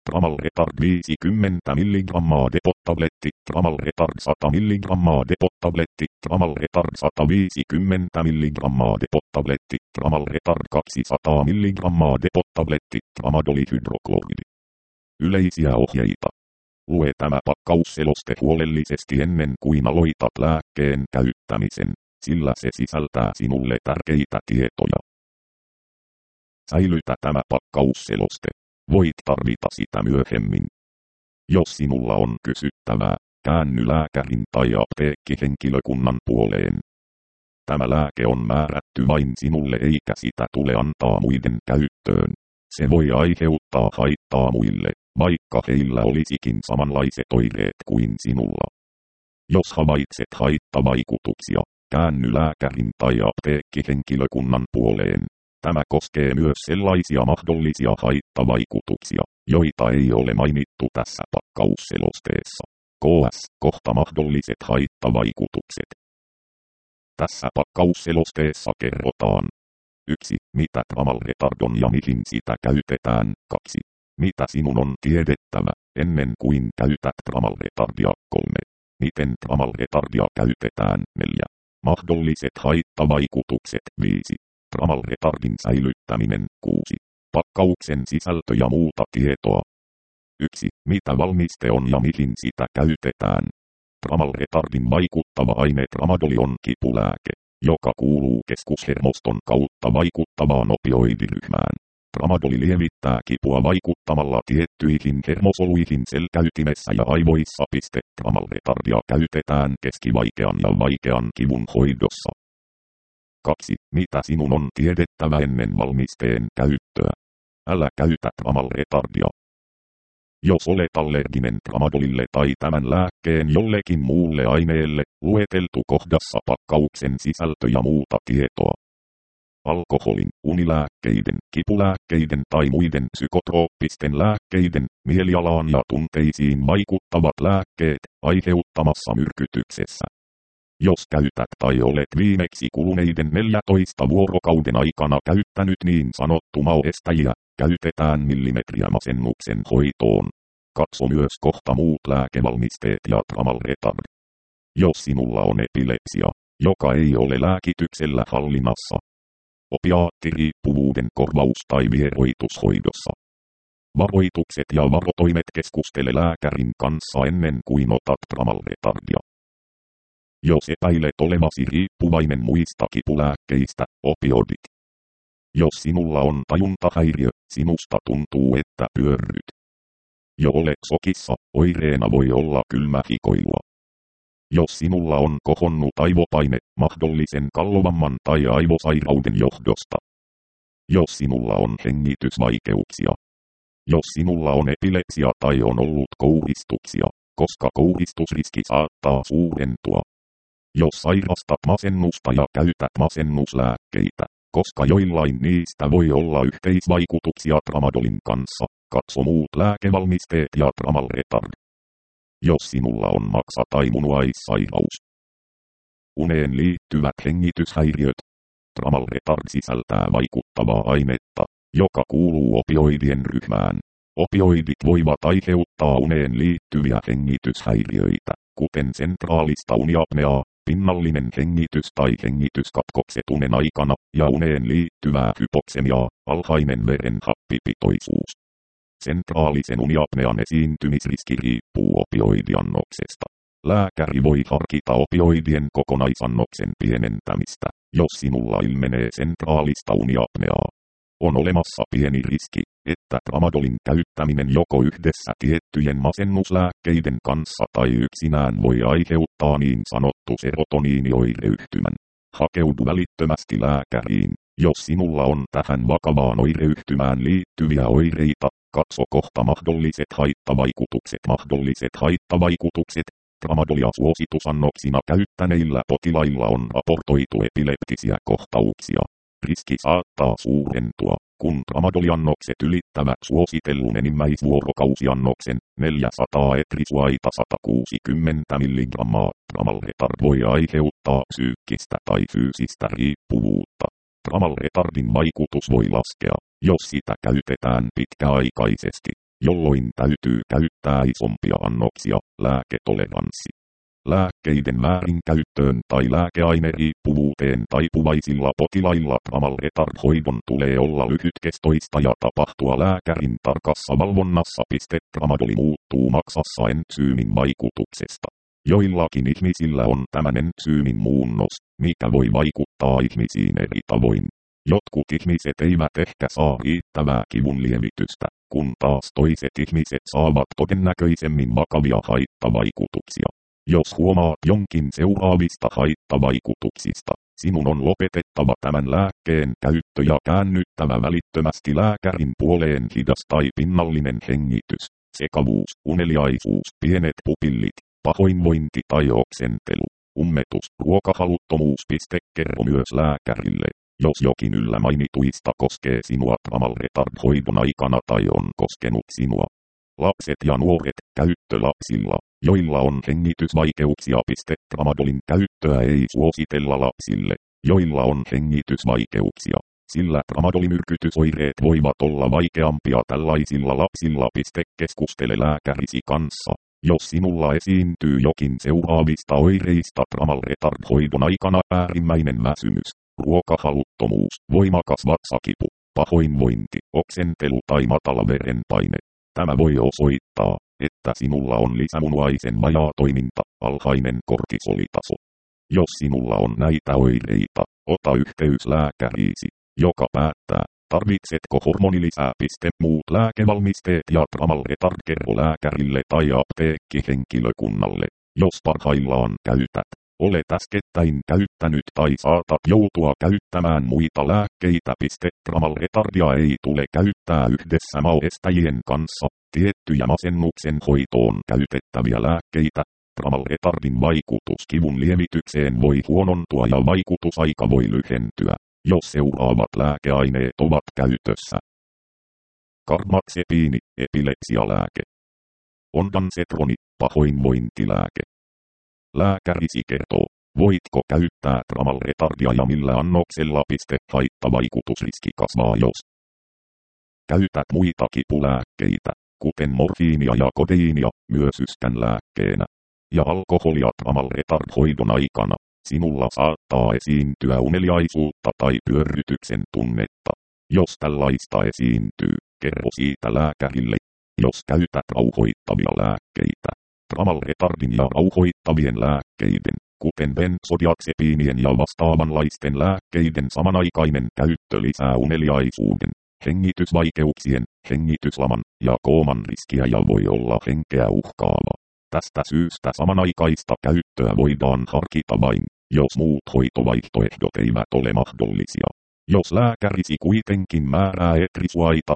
Tramal Retard 50 mg depot-tabletti, Tramal Retard 100 mg depot-tabletti, Tramal Retard 150 mg depot-tabletti, Tramal Retard 200 mg depot-tabletti, tramadolihydrokloridi. Yleisiä ohjeita. Lue tämä pakkausseloste huolellisesti ennen kuin aloitat lääkkeen käyttämisen, sillä se sisältää sinulle tärkeitä tietoja. Säilytä tämä pakkausseloste. Voit tarvita sitä myöhemmin. Jos sinulla on kysyttävää, käänny lääkärin tai apteekkihenkilökunnan puoleen. Tämä lääke on määrätty vain sinulle eikä sitä tule antaa muiden käyttöön. Se voi aiheuttaa haittaa muille, vaikka heillä olisikin samanlaiset oireet kuin sinulla. Jos havaitset haittavaikutuksia, käänny lääkärin tai apteekkihenkilökunnan puoleen. Tämä koskee myös sellaisia mahdollisia haittavaikutuksia, joita ei ole mainittu tässä pakkausselosteessa. KS. Kohta mahdolliset haittavaikutukset. Tässä pakkausselosteessa kerrotaan 1. Mitä Tramal Retard on ja mihin sitä käytetään. 2. Mitä sinun on tiedettävä, ennen kuin käytät Tramal Retardia. 3. Miten Tramal Retardia käytetään. 4. Mahdolliset haittavaikutukset. 5. Tramal Retardin säilyttäminen. 6. Pakkauksen sisältö ja muuta tietoa. 1. Mitä valmiste on ja mihin sitä käytetään. Tramal Retardin vaikuttava aine tramadoli on kipulääke, joka kuuluu keskushermoston kautta vaikuttavaan opioidiryhmään. Tramadoli lievittää kipua vaikuttamalla tiettyihin hermosoluihin selkäytimessä ja aivoissa. Tramal Retardia käytetään keskivaikean ja vaikean kivun hoidossa. 2. Mitä sinun on tiedettävä ennen valmisteen käyttöä? Älä käytä Tramal Retardia. Jos olet allerginen tramadolille tai tämän lääkkeen jollekin muulle aineelle, lueteltu kohdassa pakkauksen sisältö ja muuta tietoa. Alkoholin, unilääkkeiden, kipulääkkeiden tai muiden psykotrooppisten lääkkeiden, mielialaan ja tunteisiin vaikuttavat lääkkeet, aiheuttamassa myrkytyksessä. Jos käytät tai olet viimeksi kuluneiden 14 vuorokauden aikana käyttänyt niin sanottu MAO-estäjiä, käytetään millimetriä masennuksen hoitoon. Katso myös kohta muut lääkevalmisteet ja Tramal Retard. Jos sinulla on epilepsia, joka ei ole lääkityksellä hallinnassa. Opiaattiriippuvuuden korvaus tai vieroitushoidossa. Varoitukset ja varotoimet. Keskustele lääkärin kanssa ennen kuin otat Tramal Retardia. Jos epäilet olevasi riippuvainen muista kipulääkkeistä, opioidit. Jos sinulla on tajuntahäiriö, sinusta tuntuu, että pyörryt. Jo olet sokissa, oireena voi olla kylmähikoilua. Jos sinulla on kohonnut aivopaine, mahdollisen kallovamman tai aivosairauden johdosta. Jos sinulla on hengitysvaikeuksia. Jos sinulla on epilepsia tai on ollut kouristuksia, koska kouristusriski saattaa suurentua. Jos sairastat masennusta ja käytät masennuslääkkeitä, koska joillain niistä voi olla yhteisvaikutuksia tramadolin kanssa, katso muut lääkevalmisteet ja Tramal Retard. Jos sinulla on maksa- tai munuaissairaus. Uneen liittyvät hengityshäiriöt. Tramal Retard sisältää vaikuttavaa ainetta, joka kuuluu opioidien ryhmään. Opioidit voivat aiheuttaa uneen liittyviä hengityshäiriöitä, kuten sentraalista uniapneaa, pinnallinen hengitys tai hengityskatkokset unen aikana, ja uneen liittyvää hypoksemiaa, alhainen veren happipitoisuus. Sentraalisen uniapnean esiintymisriski riippuu opioidiannoksesta. Lääkäri voi harkita opioidien kokonaisannoksen pienentämistä, jos sinulla ilmenee sentraalista uniapneaa. On olemassa pieni riski, että tramadolin käyttäminen joko yhdessä tiettyjen masennuslääkkeiden kanssa tai yksinään voi aiheuttaa niin sanottu serotoniinioireyhtymän. Hakeudu välittömästi lääkäriin, jos sinulla on tähän vakavaan oireyhtymään liittyviä oireita. Katso kohta mahdolliset haittavaikutukset. Mahdolliset haittavaikutukset. Tramadolia suositusannoksina käyttäneillä potilailla on raportoitu epileptisiä kohtauksia. Riski saattaa suurentua, kun tramadoliannokset ylittävät suositellun enimmäisvuorokausiannoksen 400 etrisuaita 160 mg. Tramal Retard voi aiheuttaa psyykkistä tai fyysistä riippuvuutta. Tramal Retardin vaikutus voi laskea, jos sitä käytetään pitkäaikaisesti. jolloin täytyy käyttää isompia annoksia, lääketoleranssi. Lääkkeiden väärinkäyttöön tai lääkeaineriippuvuuteen taipuvaisilla potilailla tramal retard-hoidon tulee olla lyhytkestoista ja tapahtua lääkärin tarkassa valvonnassa. Tramadoli muuttuu maksassa entsyymin vaikutuksesta. Joillakin ihmisillä on tämän entsyymin muunnos, mikä voi vaikuttaa ihmisiin eri tavoin. Jotkut ihmiset eivät ehkä saa riittävää kivunlievitystä, kun taas toiset ihmiset saavat todennäköisemmin vakavia haittavaikutuksia. Jos huomaat jonkin seuraavista haittavaikutuksista, sinun on lopetettava tämän lääkkeen käyttö ja käännyttävä välittömästi lääkärin puoleen. Hidas tai pinnallinen hengitys, sekavuus, uneliaisuus, pienet pupillit, pahoinvointi tai oksentelu, ummetus, ruokahaluttomuus. Kerro myös lääkärille, jos jokin yllä mainituista koskee sinua tramal retard-hoidon aikana tai on koskenut sinua. Lapset ja nuoret, käyttö lapsilla, joilla on hengitysvaikeuksia. Tramadolin käyttöä ei suositella lapsille, joilla on hengitysvaikeuksia, sillä tramadolimyrkytysoireet voivat olla vaikeampia tällaisilla lapsilla. Keskustele lääkärisi kanssa, jos sinulla esiintyy jokin seuraavista oireista tramal retard-hoidon aikana: äärimmäinen väsymys, ruokahaluttomuus, voimakas vatsakipu, pahoinvointi, oksentelu tai matala verenpaine. Tämä voi osoittaa, että sinulla on lisämunuaisen vajaatoiminta, alhainen kortisolitaso. Jos sinulla on näitä oireita, ota yhteys lääkäriisi, joka päättää, tarvitsetko hormonilisää. Muut lääkevalmisteet ja tramal retard kerro lääkärille tai apteekkihenkilökunnalle, jos parhaillaan käytät. Olet äskettäin käyttänyt tai saatat joutua käyttämään muita lääkkeitä. Tramal retardia ei tule käyttää yhdessä maoestajien kanssa. Tiettyjä masennuksen hoitoon käytettäviä lääkkeitä. Tramal retardin vaikutus kivun lievitykseen voi huonontua ja vaikutusaika voi lyhentyä, jos seuraavat lääkeaineet ovat käytössä. Karbamazepini, epilepsialääke. Ondansetroni, pahoinvointilääke. Lääkärisi kertoo, voitko käyttää tramal retardia ja millä annoksella. Haittavaikutusriski kasvaa, jos käytät muita kipulääkkeitä, kuten morfiinia ja kodeiinia, myös yskän lääkkeenä, ja alkoholia tramal retard-hoidon aikana. Sinulla saattaa esiintyä uneliaisuutta tai pyörrytyksen tunnetta. Jos tällaista esiintyy, kerro siitä lääkärille. Jos käytät rauhoittavia lääkkeitä, tramal retardin ja rauhoittavien lääkkeiden, kuten benzodiazepiinien ja vastaavanlaisten lääkkeiden samanaikainen käyttö lisää uneliaisuuden, hengitysvaikeuksien, hengityslaman ja kooman riskiä ja voi olla henkeä uhkaava. Tästä syystä samanaikaista käyttöä voidaan harkita vain, jos muut hoitovaihtoehdot eivät ole mahdollisia. Jos lääkärisi kuitenkin määrää etrisuaita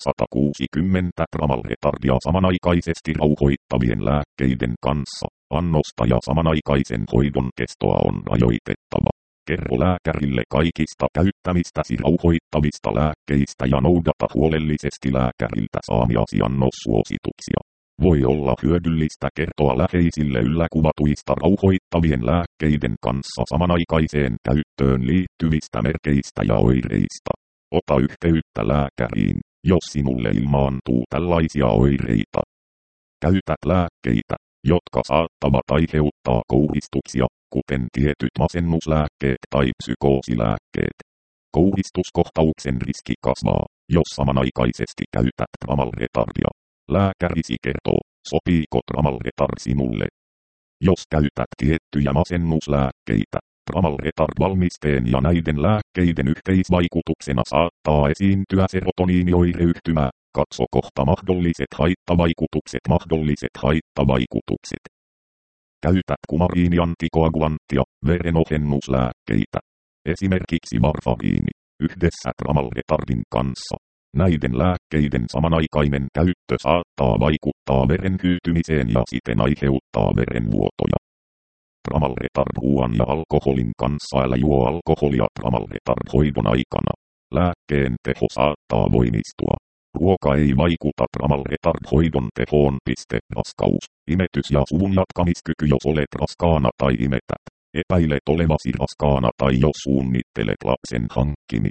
160 tramal retardia samanaikaisesti rauhoittavien lääkkeiden kanssa, annosta ja samanaikaisen hoidon kestoa on rajoitettava. Kerro lääkärille kaikista käyttämistäsi rauhoittavista lääkkeistä ja noudata huolellisesti lääkäriltä saamiasi annossuosituksia. Voi olla hyödyllistä kertoa läheisille ylläkuvatuista rauhoittavien lääkkeiden kanssa samanaikaiseen käyttöön liittyvistä merkeistä ja oireista. Ota yhteyttä lääkäriin, jos sinulle ilmaantuu tällaisia oireita. Käytät lääkkeitä, jotka saattavat aiheuttaa kouhistuksia, kuten tietyt masennuslääkkeet tai psykoosilääkkeet. Kouhistuskohtauksen riski kasvaa, jos samanaikaisesti käytät tramal retardia. Lääkärisi kertoo, sopiiko tramal retard sinulle. Jos käytät tiettyjä masennuslääkkeitä, tramal retard-valmisteen ja näiden lääkkeiden yhteisvaikutuksena saattaa esiintyä serotoniinioireyhtymää. Katso kohta mahdolliset haittavaikutukset. Käytät kumariiniantikoagulanttia, verenohennuslääkkeitä. Esimerkiksi varfariini, yhdessä tramal retardin kanssa. Näiden lääkkeiden samanaikainen käyttö saattaa vaikuttaa veren hyytymiseen ja siten aiheuttaa verenvuotoja. Tramal retard-ruoan ja alkoholin kanssa älä juo alkoholia tramal retard-hoidon aikana. Lääkkeen teho saattaa voimistua. Ruoka ei vaikuta tramal retard-hoidon tehoon. Raskaus, imetys ja suvun jatkamiskyky. Jos olet raskaana tai imetät, epäilet olevasi raskaana tai jos suunnittelet lapsen hankkimista,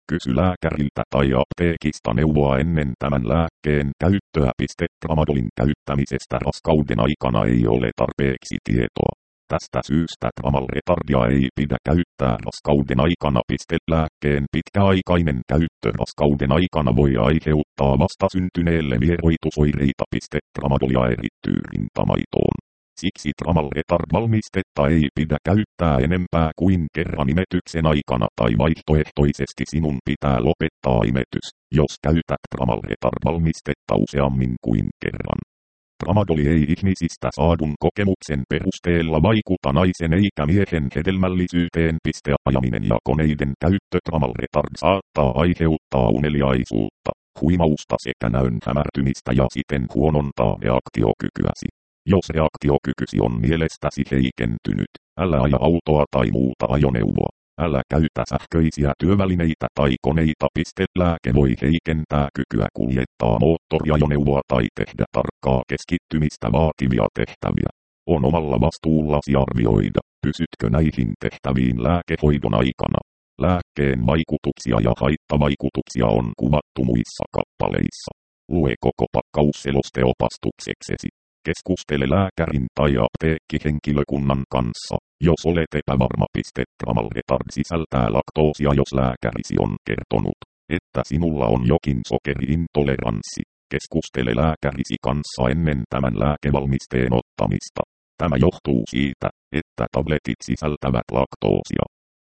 Kysy lääkäriltä tai apteekista neuvoa ennen tämän lääkkeen käyttöä. Tramadolin käyttämisestä raskauden aikana ei ole tarpeeksi tietoa. Tästä syystä tramal retardia ei pidä käyttää raskauden aikana. Lääkkeen pitkäaikainen käyttö raskauden aikana voi aiheuttaa vastasyntyneelle vieroitusoireita. Tramadolia erittyy rintamaitoon. Siksi tramal retard-valmistetta ei pidä käyttää enempää kuin kerran imetyksen aikana tai vaihtoehtoisesti sinun pitää lopettaa imetys, jos käytät tramal retard-valmistetta useammin kuin kerran. Tramadoli ei ihmisistä saadun kokemuksen perusteella vaikuta naisen eikä miehen hedelmällisyyteen. Ajaminen ja koneiden käyttö. Tramal retard saattaa aiheuttaa uneliaisuutta, huimausta sekä näön hämärtymistä ja siten huonontaa reaktiokykyäsi. Jos reaktiokykysi on mielestäsi heikentynyt, älä aja autoa tai muuta ajoneuvoa. Älä käytä sähköisiä työvälineitä tai koneita. Lääke voi heikentää kykyä kuljettaa moottoriajoneuvoa tai tehdä tarkkaa keskittymistä vaativia tehtäviä. On omalla vastuullasi arvioida, pysytkö näihin tehtäviin lääkehoidon aikana. Lääkkeen vaikutuksia ja haittavaikutuksia on kuvattu muissa kappaleissa. Lue koko pakkaus selosteopastukseksesi. Keskustele lääkärin tai apteekkihenkilökunnan kanssa, jos olet epävarma. Tramal retard sisältää laktoosia. Jos lääkärisi on kertonut, että sinulla on jokin sokeriintoleranssi, keskustele lääkärisi kanssa ennen tämän lääkevalmisteen ottamista. Tämä johtuu siitä, että tabletit sisältävät laktoosia.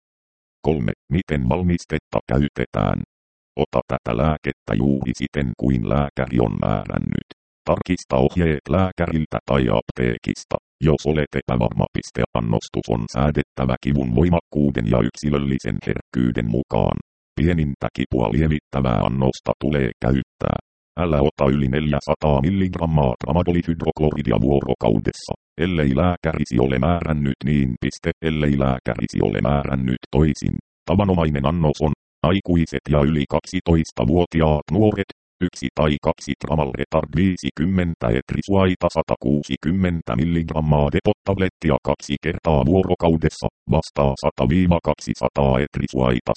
3. Miten valmistetta käytetään? Ota tätä lääkettä juuri siten kuin lääkäri on määrännyt. Tarkista ohjeet lääkäriltä tai apteekista, jos olet epävarma. Annostus on säädettävä kivun voimakkuuden ja yksilöllisen herkkyyden mukaan. Pienintä kipua lievittävää annosta tulee käyttää. Älä ota yli 400 mg tramadolihydrokloridia vuorokaudessa, ellei lääkärisi ole määrännyt niin. Ellei lääkärisi ole määrännyt toisin. Tavanomainen annos on aikuiset ja yli 12-vuotiaat nuoret. 1 tai 2 tramal retard 50 etrisuaita 160 mg depot-tablettia 2 kertaa vuorokaudessa, vastaa 100-200 etrisuaita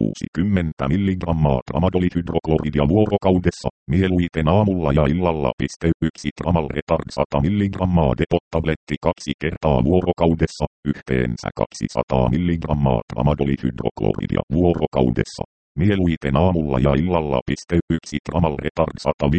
160 mg tramadolihydrokloridia vuorokaudessa, mieluiten aamulla ja illalla. 1 tramal retard 100 mg depot-tabletti 2 kertaa vuorokaudessa, yhteensä 200 mg tramadolihydrokloridia vuorokaudessa. Mieluiten aamulla ja illalla. 1 tramal retard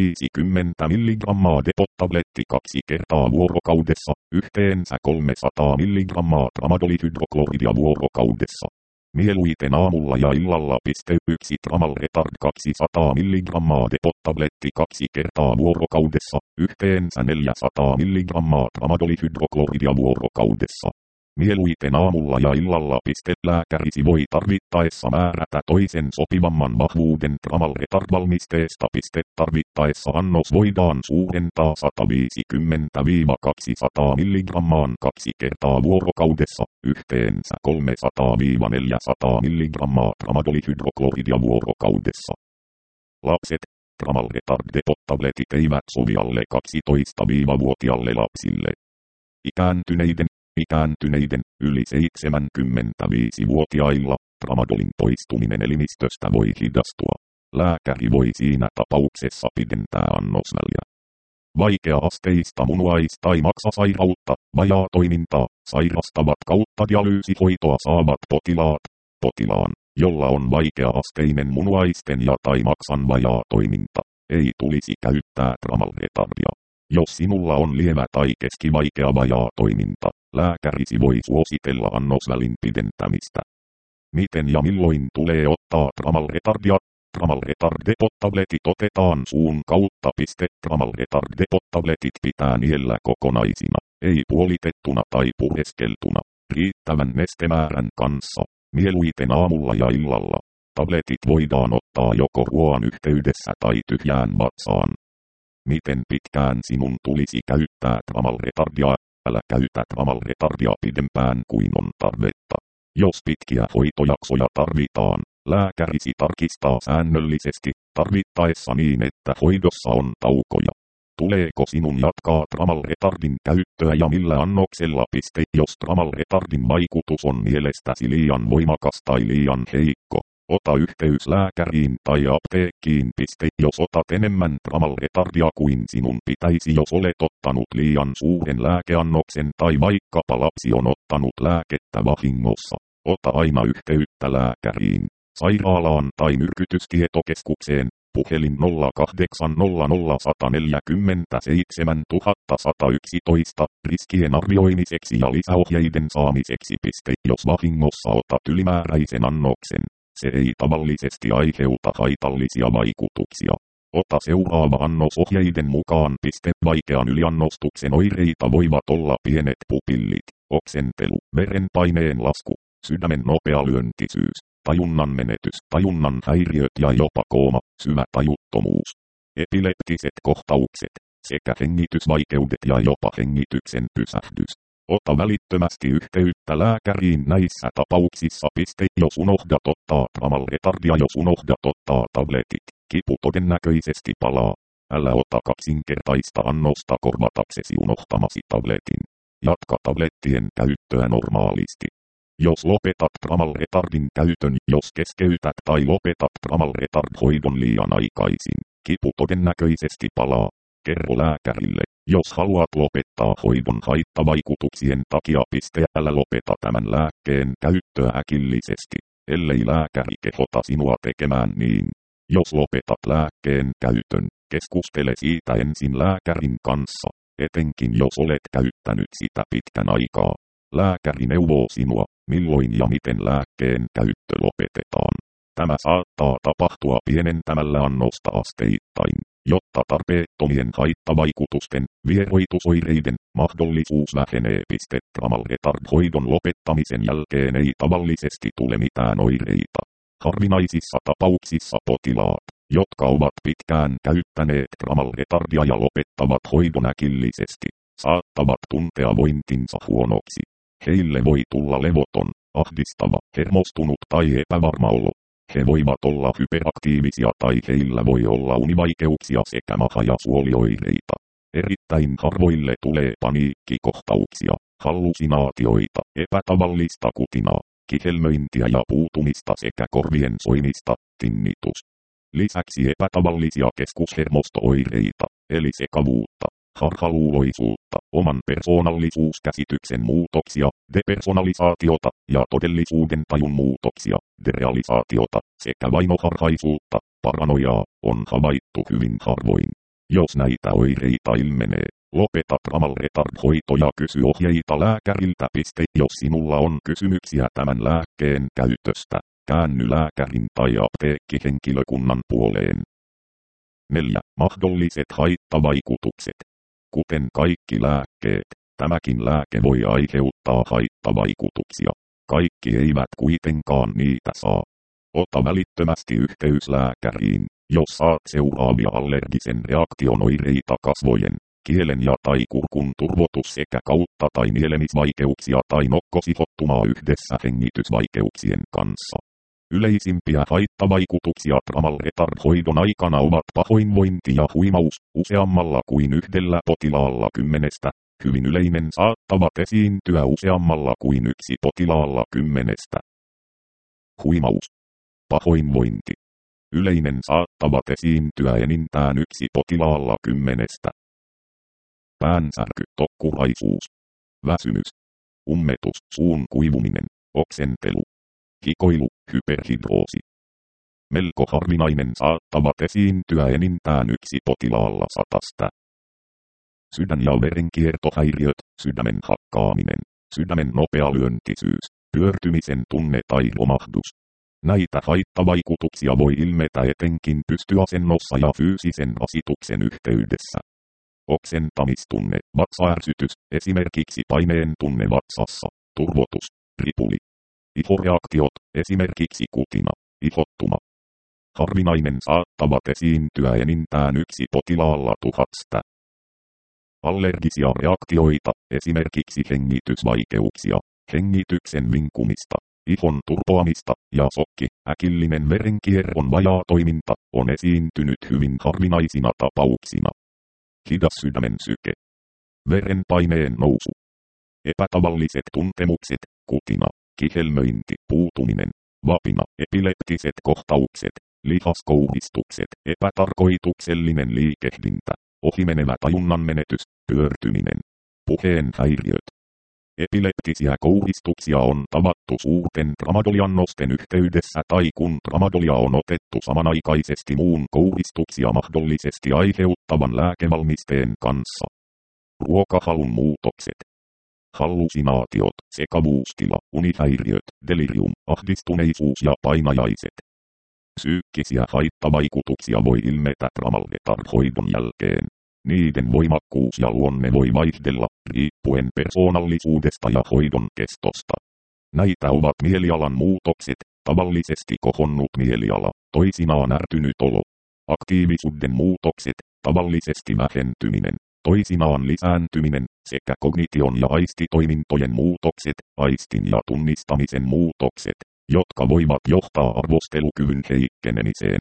150 mg depot-tabletti 2 kertaa vuorokaudessa, yhteensä 300 mg tramadolihydrokloridia vuorokaudessa. Mieluiten aamulla ja illalla. 1 tramal retard 200 mg depot-tabletti 2 kertaa vuorokaudessa, yhteensä 400 mg tramadolihydrokloridia vuorokaudessa. Mieluiten aamulla ja illalla. Lääkärisi voi tarvittaessa määrätä toisen sopivamman vahvuuden tramal retard-valmisteesta. Tarvittaessa annos voidaan suurentaa 150-200 mg 2 kertaa vuorokaudessa, yhteensä 300-400 mg tramadolihydrokloridia vuorokaudessa. Lapset. Tramal retard depot-tabletit eivät sovi alle 12-vuotiaille lapsille. Ikääntyneiden, yli 75-vuotiailla, tramadolin poistuminen elimistöstä voi hidastua. Lääkäri voi siinä tapauksessa pidentää annosväliä. Vaikea-asteista munuais- tai maksasairautta, vajaatoimintaa, sairastavat kautta dialyysihoitoa saavat potilaan, jolla on vaikea-asteinen munuaisten ja tai maksan vajaatoiminta, ei tulisi käyttää tramal retardia. Jos sinulla on lievä tai keskivaikea vajaatoiminta, lääkärisi voi suositella annosvälin pidentämistä. Miten ja milloin tulee ottaa tramal retardia? Tramal retard depot-tabletit otetaan suun kautta. Tramal retard depot-tabletit pitää niellä kokonaisina, ei puolitettuna tai pureskeltuna, riittävän nestemäärän kanssa, mieluiten aamulla ja illalla. Tabletit voidaan ottaa joko ruoan yhteydessä tai tyhjään vatsaan. Miten pitkään sinun tulisi käyttää tramal retardia? Älä käytä tramal retardia pidempään kuin on tarvetta. Jos pitkiä hoitojaksoja tarvitaan, lääkärisi tarkistaa säännöllisesti, tarvittaessa niin että hoidossa on taukoja. Tuleeko sinun jatkaa tramal retardin käyttöä ja millä annoksella? Jos tramal retardin vaikutus on mielestäsi liian voimakas tai liian heikko, Ota yhteys lääkäriin tai apteekkiin. Jos otat enemmän tramalretardia kuin sinun pitäisi, jos olet ottanut liian suuren lääkeannoksen tai vaikkapa lapsi on ottanut lääkettä vahingossa. Ota aina yhteyttä lääkäriin, sairaalaan tai myrkytystietokeskukseen. Puhelin 0800 147 111 riskien arvioimiseksi ja lisäohjeiden saamiseksi. Jos vahingossa otat ylimääräisen annoksen, se ei tavallisesti aiheuta haitallisia vaikutuksia. Ota seuraava annos ohjeiden mukaan. Vaikean yliannostuksen oireita voivat olla pienet pupillit, oksentelu, verenpaineen lasku, sydämen nopea lyöntisyys, tajunnan menetys, tajunnan häiriöt ja jopa kooma, syvä tajuttomuus, epileptiset kohtaukset sekä hengitysvaikeudet ja jopa hengityksen pysähdys. Ota välittömästi yhteyttä lääkäriin näissä tapauksissa. Jos unohdat ottaa tramalretardia, jos unohdat ottaa tabletit, kipu todennäköisesti palaa. Älä ota kaksinkertaista annosta korvataksesi unohtamasi tabletin. Jatka tablettien käyttöä normaalisti. Jos lopetat tramalretardin käytön, jos keskeytät tai lopetat tramalretard-hoidon liian aikaisin, kipu todennäköisesti palaa. Kerro lääkärille, jos haluat lopettaa hoidon haittavaikutuksien takia. Älä lopeta tämän lääkkeen käyttöä äkillisesti, ellei lääkäri kehota sinua tekemään niin. Jos lopetat lääkkeen käytön, keskustele siitä ensin lääkärin kanssa, etenkin jos olet käyttänyt sitä pitkän aikaa. Lääkäri neuvoo sinua, milloin ja miten lääkkeen käyttö lopetetaan. Tämä saattaa tapahtua pienentämällä annosta asteittain, jotta tarpeettomien haittavaikutusten, vieroitusoireiden mahdollisuus vähenee. Tramalretard-hoidon lopettamisen jälkeen ei tavallisesti tule mitään oireita. Harvinaisissa tapauksissa potilaat, jotka ovat pitkään käyttäneet tramalretardia ja lopettavat hoidon äkillisesti, saattavat tuntea vointinsa huonoksi. Heille voi tulla levoton, ahdistava, hermostunut tai epävarma olo. He voivat olla hyperaktiivisia tai heillä voi olla univaikeuksia sekä maha- ja suolioireita. Erittäin harvoille tulee paniikkikohtauksia, hallusinaatioita, epätavallista kutinaa, kihelmöintiä ja puutumista sekä korvien soimista, tinnitus. Lisäksi epätavallisia keskushermosto-oireita, eli sekavuutta, harhaluuloisuutta, oman persoonallisuuskäsityksen muutoksia, depersonalisaatiota ja todellisuuden tajun muutoksia, derealisaatiota sekä vainoharhaisuutta, paranoiaa, on havaittu hyvin harvoin. Jos näitä oireita ilmenee, lopeta tramalretard-hoito ja kysy ohjeita lääkäriltä. Jos sinulla on kysymyksiä tämän lääkkeen käytöstä, käänny lääkärin tai apteekkihenkilökunnan puoleen. 4. Mahdolliset haittavaikutukset. Kuten kaikki lääkkeet, tämäkin lääke voi aiheuttaa haittavaikutuksia. Kaikki eivät kuitenkaan niitä saa. Ota välittömästi yhteys lääkäriin, jos saat seuraavia allergisen reaktion oireita: kasvojen, kielen ja tai kurkun turvotus sekä kautta tai nielemisvaikeuksia tai nokkosihottumaa yhdessä hengitysvaikeuksien kanssa. Yleisimpiä haittavaikutuksia tramalretard-hoidon aikana ovat pahoinvointi ja huimaus, useammalla kuin yhdellä potilaalla 10. Hyvin yleinen, saattavat esiintyä useammalla kuin yksi potilaalla 10. Huimaus. Pahoinvointi. Yleinen, saattavat esiintyä enintään yksi potilaalla 10. Päänsärky, tokkuraisuus. Väsymys. Ummetus, suun kuivuminen, oksentelu. Hikoilu, hyperhidroosi. Melko harvinainen, saattavat esiintyä enintään yksi potilaalla 100. Sydän- ja verenkiertohäiriöt, sydämen hakkaaminen, sydämen nopea lyöntisyys, pyörtymisen tunne tai romahdus. Näitä haittavaikutuksia voi ilmetä etenkin pystyasennossa ja fyysisen rasituksen yhteydessä. Oksentamistunne, vatsaärsytys, esimerkiksi paineen tunne vatsassa, turvotus, ripuli. Ihoreaktiot, esimerkiksi kutina, ihottuma. Harvinainen, saattavat esiintyä enintään yksi potilaalla 1000. Allergisia reaktioita, esimerkiksi hengitysvaikeuksia, hengityksen vinkumista, ihon turpoamista ja sokki, äkillinen verenkierron vajaa toiminta, on esiintynyt hyvin harvinaisina tapauksina. Hidas sydämen syke. Verenpaineen nousu. Epätavalliset tuntemukset, kutina, kihelmöinti, puutuminen, vapina, epileptiset kohtaukset, lihaskouhistukset, epätarkoituksellinen liikehdintä, ohimenevä tajunnan menetys, pyörtyminen, puheen häiriöt. Epileptisiä kouhistuksia on tavattu suurten tramadoliannosten yhteydessä tai kun tramadolia on otettu samanaikaisesti muun kouhistuksia mahdollisesti aiheuttavan lääkevalmisteen kanssa. Ruokahalun muutokset, hallusinaatiot, sekavuustila, unihäiriöt, delirium, ahdistuneisuus ja painajaiset. Psyykkisiä haittavaikutuksia voi ilmetä tramal retard-hoidon jälkeen. Niiden voimakkuus ja luonne voi vaihdella, riippuen persoonallisuudesta ja hoidon kestosta. Näitä ovat mielialan muutokset, tavallisesti kohonnut mieliala, toisinaan ärtynyt olo. Aktiivisuuden muutokset, tavallisesti vähentyminen, toisinaan lisääntyminen, sekä kognition ja aistitoimintojen muutokset, aistin ja tunnistamisen muutokset, jotka voivat johtaa arvostelukyvyn heikkenemiseen.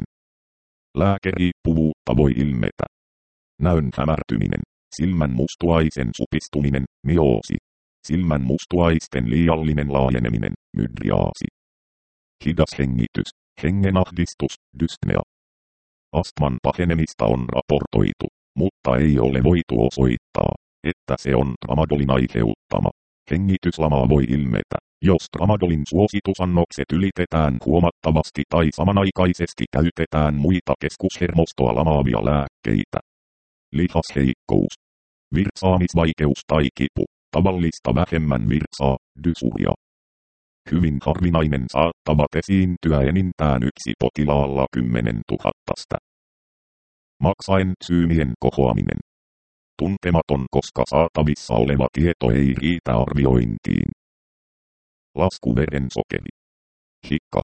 Lääkeriippuvuutta voi ilmetä. Näön hämärtyminen, silmän mustuaisen supistuminen, myoosi, silmän mustuaisten liiallinen laajeneminen, mydriaasi. Hidas hengitys, hengenahdistus, dyspnea. Astman pahenemista on raportoitu, mutta ei ole voitu osoittaa, että se on tramadolin aiheuttama. Hengityslamaa voi ilmetä, jos tramadolin suositusannokset ylitetään huomattavasti tai samanaikaisesti käytetään muita keskushermostoa lamaavia lääkkeitä. Lihasheikkous, virtsaamisvaikeus tai kipu, tavallista vähemmän virtsaa, dysuria. Hyvin harvinainen saattavat esiintyä enintään yksi potilaalla 10 000. Maksaentsyymien kohoaminen. Tuntematon, koska saatavissa oleva tieto ei riitä arviointiin. Laskuverensokeri. Hikka.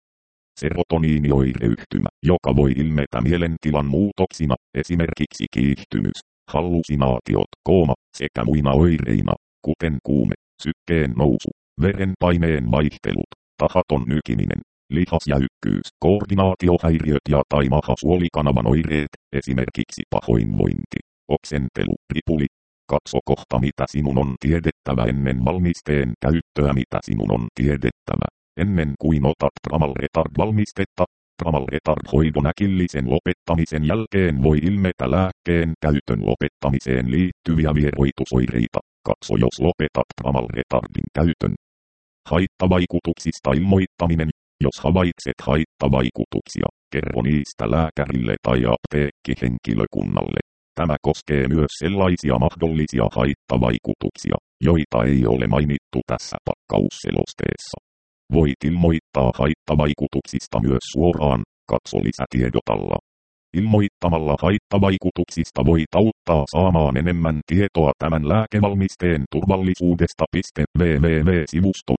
Serotoniinioireyhtymä, joka voi ilmetä mielentilan muutoksina, esimerkiksi kiihtymys, hallusinaatiot, kooma, sekä muina oireina, kuten kuume, sykkeen nousu, verenpaineen vaihtelut, tahaton nykiminen, lihasjäykkyys, koordinaatiohäiriöt ja tai mahasuolikanavan oireet, esimerkiksi pahoinvointi, oksentelu, ripuli. Katso kohta mitä sinun on tiedettävä ennen valmisteen käyttöä mitä sinun on tiedettävä. Ennen kuin otat tramal retard-valmistetta, tramal retard-hoidon äkillisen lopettamisen jälkeen voi ilmetä lääkkeen käytön lopettamiseen liittyviä vieroitusoireita. Katso jos lopetat tramal retardin käytön. Haittavaikutuksista ilmoittaminen. Jos havaitset haittavaikutuksia, kerro niistä lääkärille tai apteekkihenkilökunnalle. Tämä koskee myös sellaisia mahdollisia haittavaikutuksia, joita ei ole mainittu tässä pakkausselosteessa. Voit ilmoittaa haittavaikutuksista myös suoraan, katso lisätiedotalla. Ilmoittamalla haittavaikutuksista voit auttaa saamaan enemmän tietoa tämän lääkevalmisteen turvallisuudesta. www.sivusto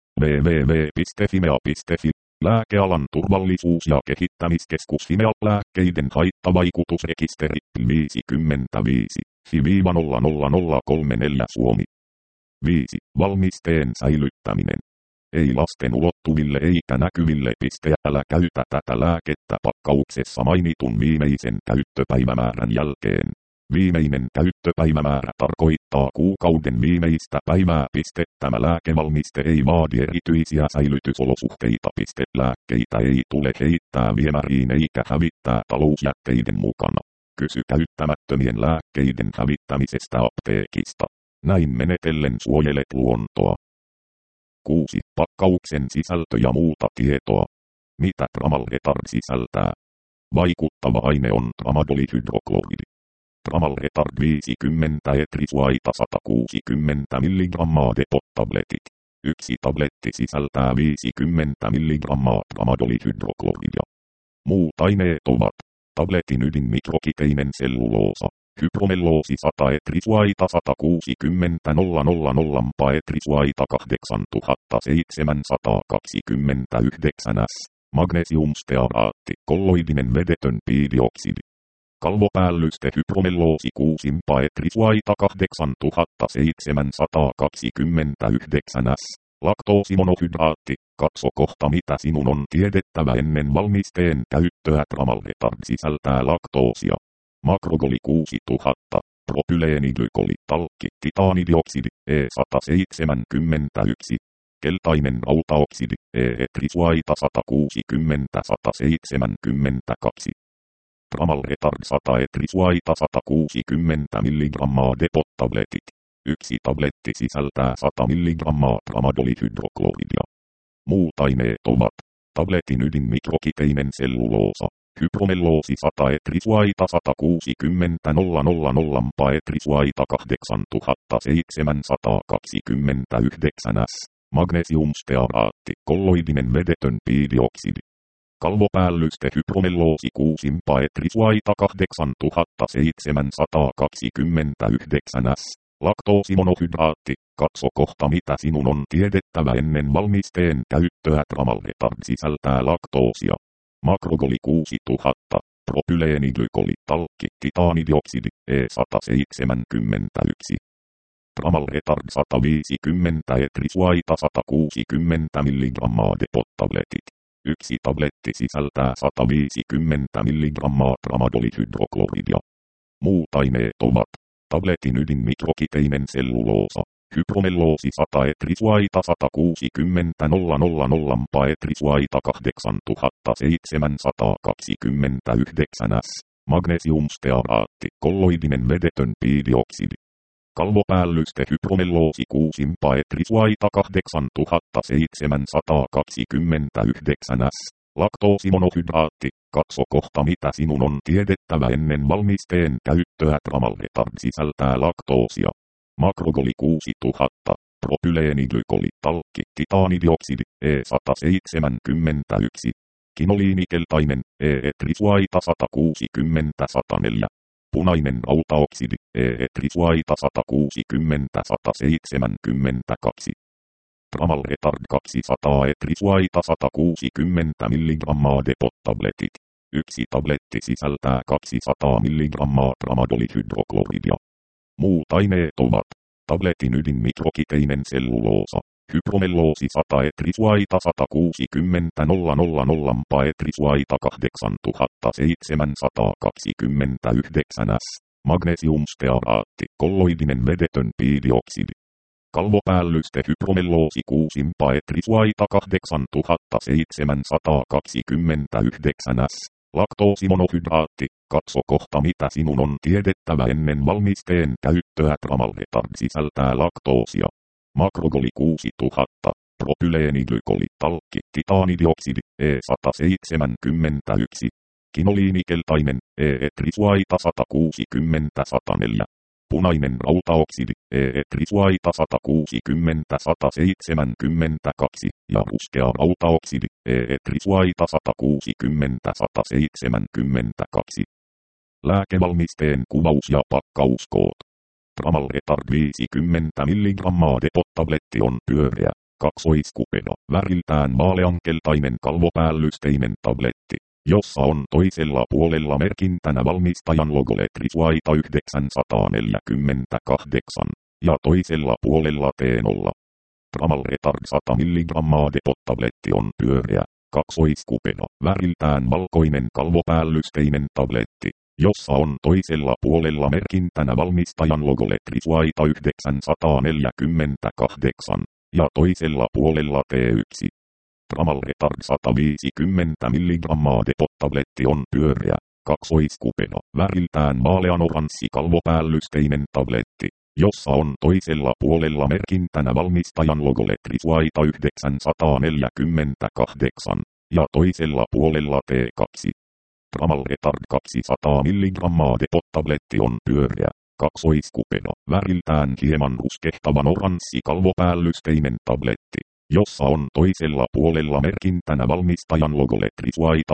www.fimea.fi Lääkealan turvallisuus- ja kehittämiskeskus Fimea lääkkeiden haittavaikutusrekisteri 55-00034 Suomi. 5. Valmisteen säilyttäminen. Ei lasten ulottuville eikä näkyville. Älä käytä tätä lääkettä pakkauksessa mainitun viimeisen käyttöpäivämäärän jälkeen. Viimeinen käyttöpäivämäärä tarkoittaa kuukauden viimeistä päivää. Tämä lääkevalmiste ei vaadi erityisiä säilytysolosuhteita. Lääkkeitä ei tule heittää viemäriin eikä hävittää talousjätteiden mukana. Kysy käyttämättömien lääkkeiden hävittämisestä apteekista. Näin menetellen suojelet luontoa. 6. Pakkauksen sisältö ja muuta tietoa. Mitä tramal retard sisältää? Vaikuttava aine on tramadolihydrokloridi. Tramal retard 50 etrisuaita 160 mg depot-tabletit. Yksi tabletti sisältää 50 mg tramadolihydrokloridia. Muut aineet ovat tabletin ydinmikrokiteinen selluloosa, hypromelloosi 100 etrisuaita 160 000 etrisuaita 8729 s, magnesiumstearaatti, kolloidinen vedetön piidioksidi. Kalvopäällysте hypromelloosi 6 etrisuaita 8729 s, laktoosimonohydraatti. Katso kohta mitä sinun on tiedettävä ennen valmisteen käyttöä. Tramal retard sisältää laktoosia. Makrogoli 6000, propyleeniglykolli, talkki, titaanidioksidi, E171, keltainen rautaoksidi, etrisuaita 160-172. Tramal retard 100 etrisuaita 160 mg depot-tabletit. Yksi tabletti sisältää 100 mg tramadolihydrokloridia. Muut aineet ovat tabletin ydin mikrokiteinen selluloosa, hypromelloosi 100 etrisuaita 160 000 etrisuaita 8729 s, magnesiumstearaatti, kolloidinen vedetön piidioksidi. Kalvopäällyste hypromelloosi 6 etrisuaita 8729 s, laktoosimonohydraatti. Katso kohta mitä sinun on tiedettävä ennen valmisteen käyttöä. Tramal retard sisältää laktoosia. Makrogoli 6000, propyleeniglycoli, talkki, titaanidioksidi, E171. Tramal retard 150 etrisuaita 160 mg depot-tabletit. Yksi tabletti sisältää 150 mg tramadolihydrokloridia. Muut aineet ovat tabletin ydin mikrokiteinen selluloosa, hypromelloosi 100 etrisuaita 160 000 etrisuaita 8729 s, magnesiumstearaatti, kolloidinen vedetön piidioksidi. Kalvopäällyste hypromelloosi 6 etrisuaita 8729 s, laktoosimonohydraatti. Katso kohta mitä sinun on tiedettävä ennen valmisteen käyttöä. Tramal retard sisältää laktoosia. Makrogoli 6000, propyleeniglycoli, talkki, titaanidioksidi, E171. Kinoliinikeltainen, etrisuaita 160-104. Punainen rautaoksidi, etrisuaita 160-172. Tramal retard 200 etrisuaita 160 mg depot-tabletit. Yksi tabletti sisältää 200 mg tramadolihydrokloridia. Muut aineet ovat tabletin ydin mikrokiteinen selluloosa, hypromelloosi 100 etrisuaita 160 000 etrisuaita 8729 s, magnesiumstearaatti, kolloidinen vedetön piidioksidi. Kalvopäällyste hypromelloosi 6 etrisuaita 8729 s, laktoosimonohydraatti. Katso kohta mitä sinun on tiedettävä ennen valmisteen käyttöä. Tramal retard sisältää laktoosia. Makrogoli 6000, propyleeniglycoli, talkki, titaanidioksidi, E171. Kinoliinikeltainen, etrisuaita 160-104. Punainen rautaoksidi, etrisuaita 160-172 ja ruskea rautaoksidi, etrisuaita 160-172. Lääkevalmisteen kuvaus ja pakkauskoot. Tramal retard 50 mg depot-tabletti on pyöreä, kaksoiskupea, väriltään vaaleankeltainen kalvopäällysteinen tabletti, jossa on toisella puolella merkintänä valmistajan logo etrisuaita 948 ja toisella puolella T0. Tramal retard 100 mg depot-tabletti on pyöreä, kaksoiskupea, väriltään valkoinen kalvopäällysteinen tabletti, jossa on toisella puolella merkintänä valmistajan logo etrisuaita 948 ja toisella puolella T1. Tramal retard 150 mg depot-tabletti on pyöreä, kaksoiskupea, väriltään vaaleanoranssi kalvopäällysteinen tabletti, jossa on toisella puolella merkintänä valmistajan logo etrisuaita 948 ja toisella puolella T2. Tramal retard 200 mg depot-tabletti on pyöreä, kaksoiskupea, väriltään hieman ruskehtavan oranssi kalvopäällysteinen tabletti, jossa on toisella puolella merkintänä valmistajan logo etrisuaita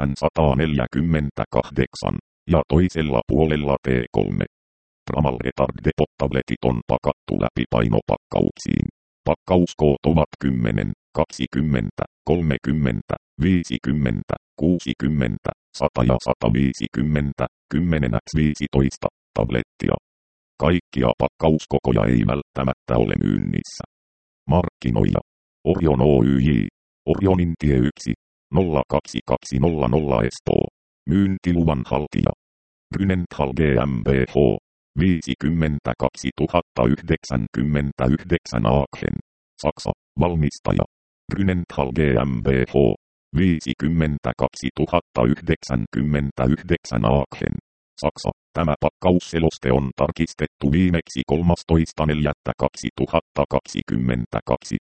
948 ja toisella puolella T3. Tramal retard depot-tabletit on pakattu läpi painopakkauksiin. Pakkauskoot ovat 10, 20, 30, 50, 60, 100 ja 150, 10x15 tablettia. Kaikkia pakkauskokoja ei välttämättä ole myynnissä. Markkinoija: Orion Oyj, Orionin tie 1, 02200 Espoo. Myyntiluvan haltija: Grünenthal GmbH, 52 099 Aachen. Saksa, valmistaja. Grünenthal GmbH. 52099 Aachen. Saksa. Tämä pakkausseloste on tarkistettu viimeksi 13.4.2022.